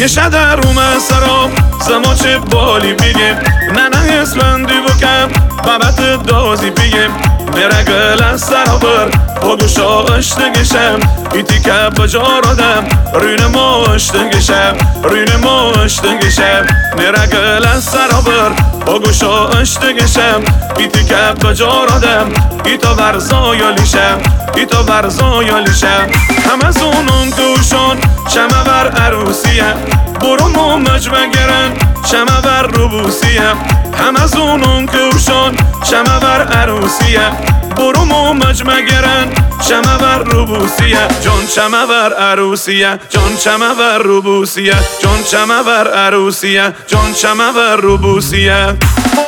یه شدر رومه سرام زما چه بالی بگیم نه اسلندی بکم بابت دازی بگیم میره گل از سرابر بگوشا اشتگشم ایتی که بجا رادم روی ما اشتگشم روی ما اشتگشم میره گل از سرابر بگوشا اشتگشم ایتی که بجا رادم ایتا ورزایالیشم ایتا ورزایالیشم همه زونون توشون شمه ور عروسیه برو مومج بگرن شمه ور روبوسیه همه زونون توشون شمه ور عروسیه برو مومج مگرن شمه ور روبوسیه جان شمه ور عروسیه جان شمه ور روبوسیه جان شمه ور عروسیه جان شمه ور روبوسیه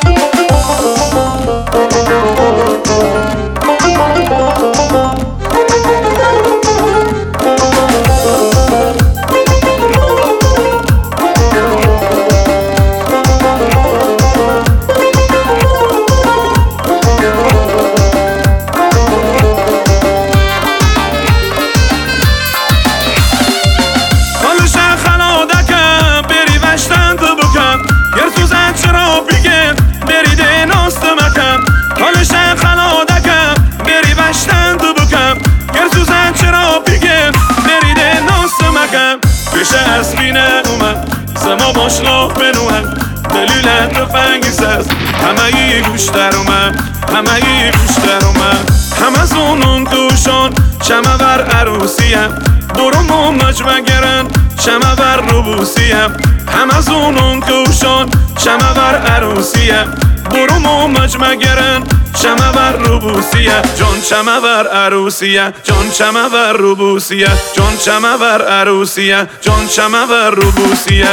اسبینه اومد زما باشلاق بنوهم دلیل تفنگیز است همه ی گوش در اومد همه ی گوش در اومد همه زونون توشون شمه ور عروسیه برو مومج بگرن شمه ور روبوسیه همه زونون توشون شمه ور عروسیه برو مومج مگرن شمه ور روبوسیه جان شمه ور عروسیه جان شمه ور روبوسیه جان شمه ور عروسیه جان شمه ور روبوسیه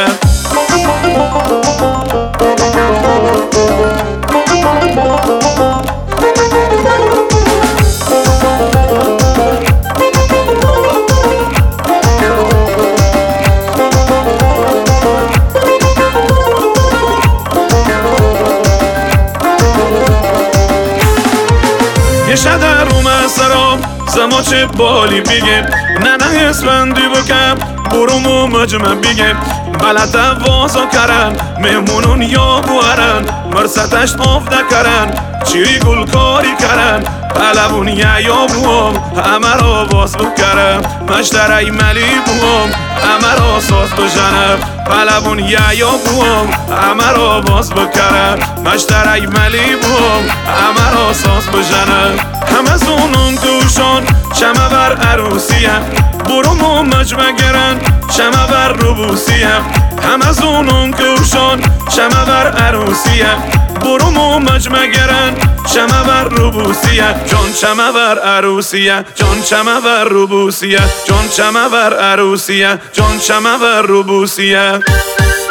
یه شدر رومه سرام زما چه بالی بگیم نه اسلندی بکم برو مومج من بگیم بلد وازا کرن مهمونون یا بوارن مرستش آف دکرن چی گل کاری کرن پلوون یا بوام همه را باز بکرم مشترای ملی بوام همه را ساز بجنم پلوون یا بوام همه را باز بکرم مشترای ملی بوام همه را ساز بجنم همه زونون توشون شمه ور عروسیه برو مومج بگرن شمه ور روبوسیه همه زونون توشون شمه ور عروسیه برو مومج مگرن شمه ور روبوسیه جان شمه ور عروسیه جان شمه ور روبوسیه جان شمه ور عروسیه جان شمه ور روبوسیه